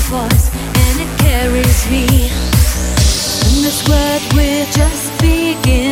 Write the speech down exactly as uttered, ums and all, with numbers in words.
voice and it carries me. And this world we're just beginning.